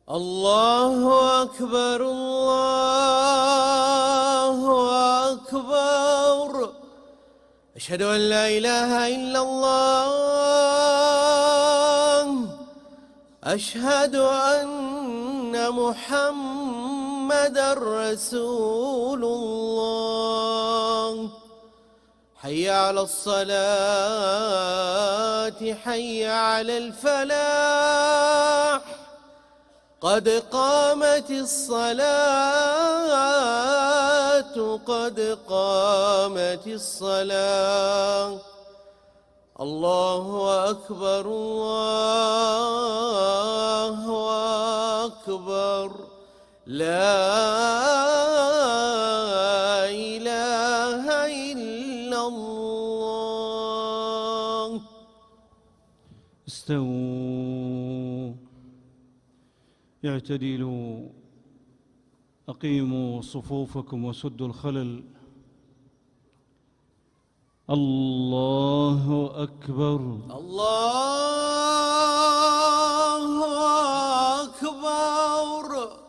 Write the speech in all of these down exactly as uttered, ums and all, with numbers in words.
الله أكبر الله أكبر. أشهد أن لا إله إلا الله. أشهد أن محمدًا رسول الله. حي على الصلاة حي على الفلاح. قد قامت الصلاة قد قامت الصلاة. الله أكبر الله أكبر. لا إله إلا الله. استووا، اعتدلوا، أقيموا صفوفكم وسدوا الخلل. الله أكبر الله أكبر.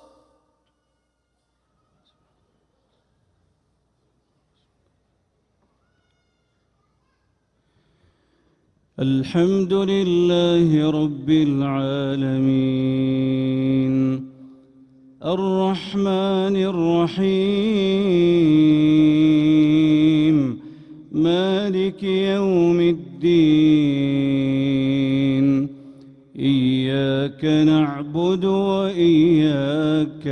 الحمد لله رب العالمين، الرحمن الرحيم، مالك يوم الدين. إياك نعبد وإياك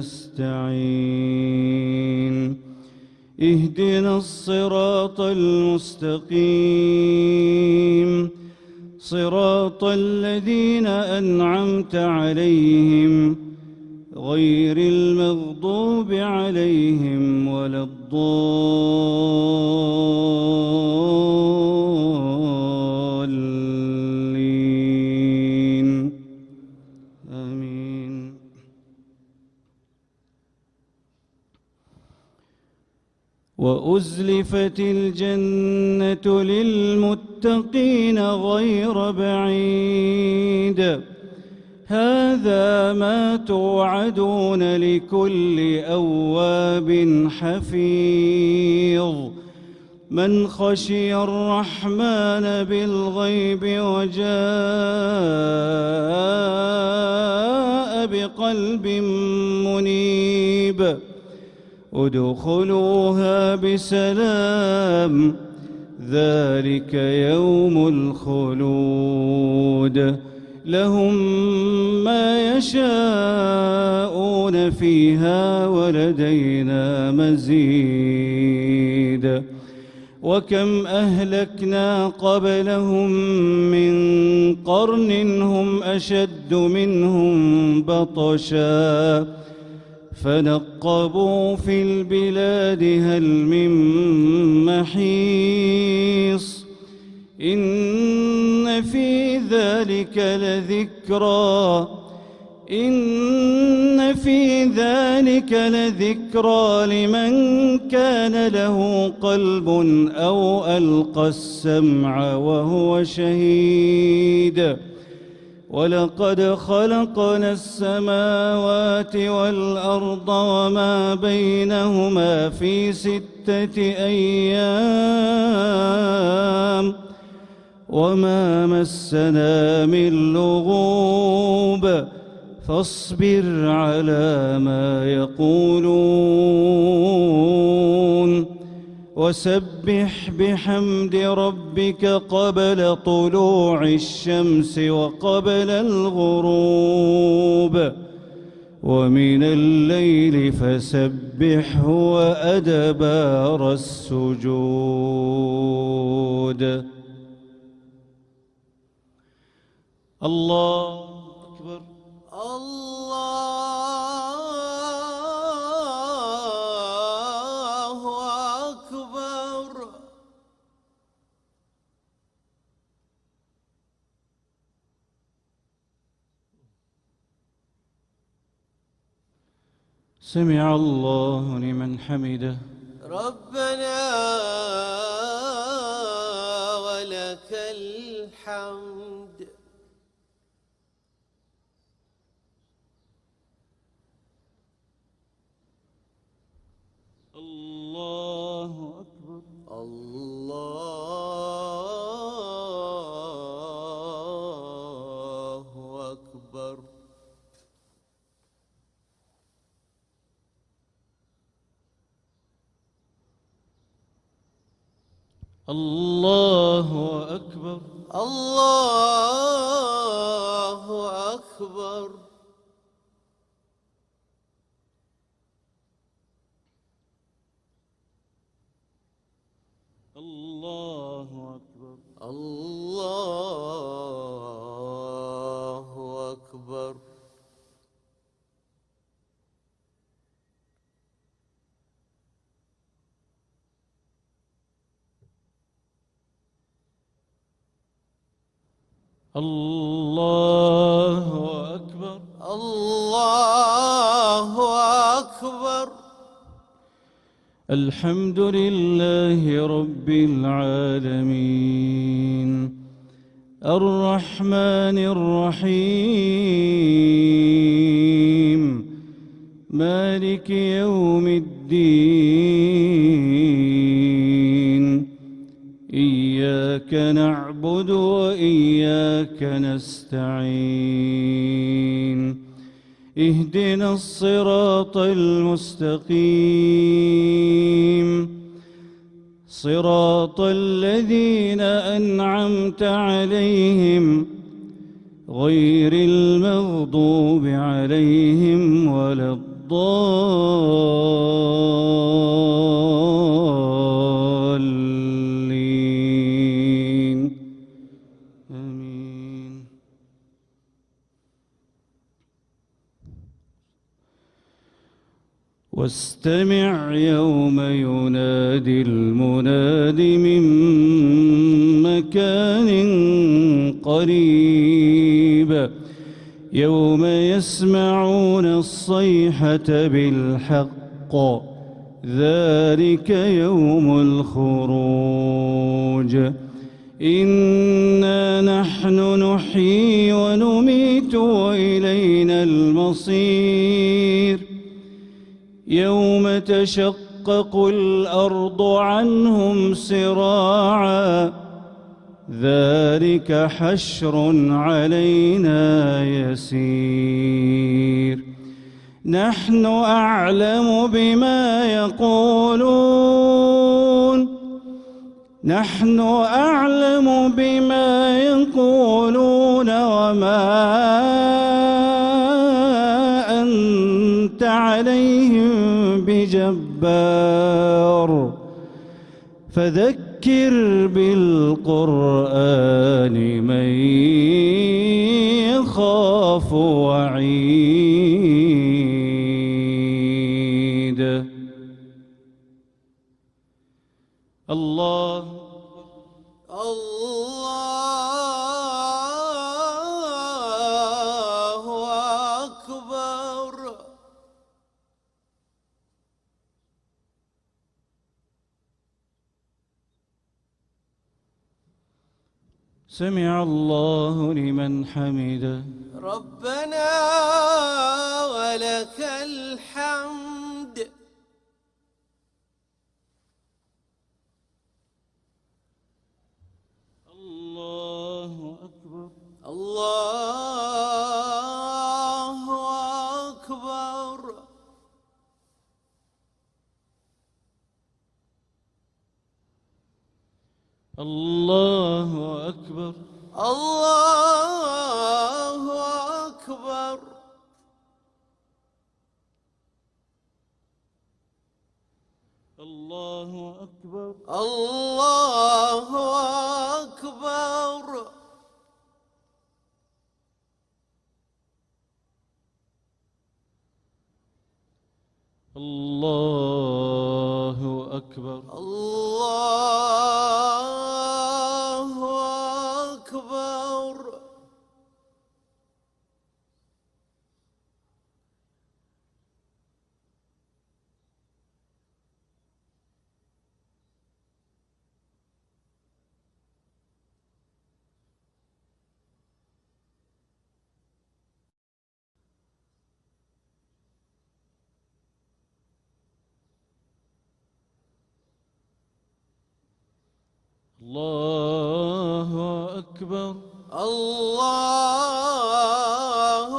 نستعين. اهدنا الصراط المستقيم، صراط الذين أنعمت عليهم غير المغضوب عليهم ولا الضالين. آمين. وأزلفت الجنة للمتقين غير بعيد. هذا ما توعدون لكل أواب حفيظ. من خشي الرحمن بالغيب وجاء بقلب منيب. ادخلوها بسلام، ذلك يوم الخلود. لهم ما يشاءون فيها ولدينا مزيد. وكم أهلكنا قبلهم من قرن هم أشد منهم بطشا فنقبوا في البلاد هل من محيص. إن في ذلك لذكرى إن في ذلك لذكرى لمن كان له قلب أو ألقى السمع وهو شهيد. ولقد خلقنا السماوات والأرض وما بينهما في ستة أيام وما مسنا من لغوب. فاصبر على ما يقولون وسبح بحمد ربك قبل طلوع الشمس وقبل الغروب. ومن الليل فسبحه وأدبار السجود. الله أكبر الله أكبر. سمع الله لمن حمده. ربنا ولك الحمد. أكبر. الله أكبر. الله أكبر. الله أكبر. الله أكبر. الله أكبر. الله أكبر. الحمد لله رب العالمين الرحمن الرحيم مالك يوم الدين إياك نعبد وإياك نستعين اهدنا الصراط المستقيم صراط الذين أنعمت عليهم غير المغضوب عليهم ولا الضالين آمين. واستمع يوم ينادي المناد من مكان قريب يوم يسمعون الصيحة بالحق ذلك يوم الخروج إنا نحن نحيي ونميت وإلينا المصير يوم تشقق الأرض عنهم سراعا ذلك حشر علينا يسير نحن أعلم بما يقولون نحن أعلم بما يقولون وما أنت عليهم بجبار فذكر بالقرآن من يخاف وعيد. الله الله أكبر. سمع الله لمن حمده. ربنا ولك الحمد. الله أكبر. الله أكبر. الله أكبر. الله أكبر. الله أكبر. الله أكبر. الله أكبر. الله أكبر. الله أكبر. الله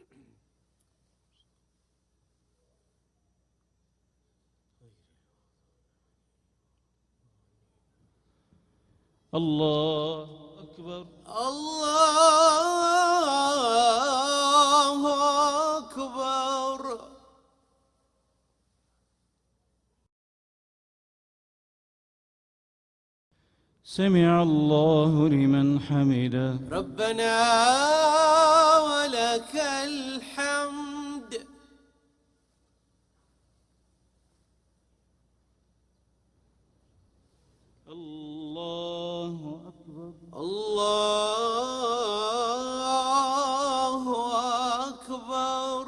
الله أكبر. الله أكبر. سمع الله لمن حمده. ربنا ولك الحمد. الله أكبر. الله أكبر.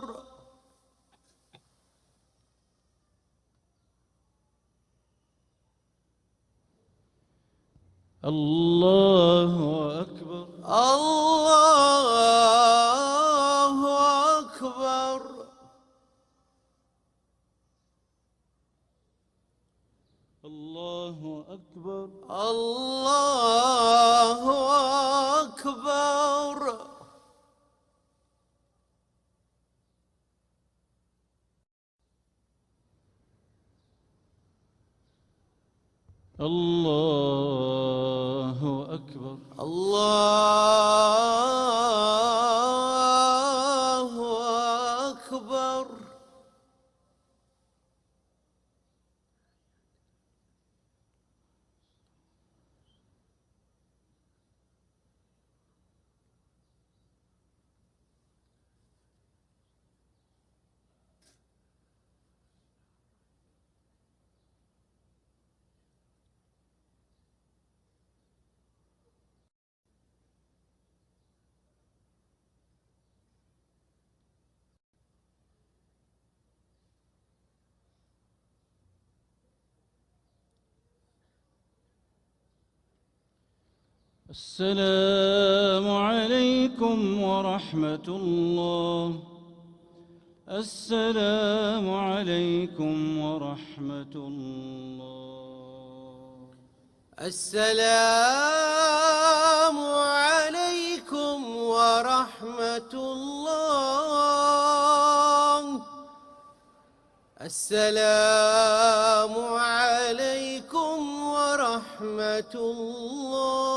الله أكبر. الله أكبر. الله أكبر. الله أكبر. الله أكبر. الله أكبر. السلام عليكم ورحمة الله. السلام عليكم ورحمة الله. السلام عليكم ورحمة الله. السلام عليكم ورحمة الله.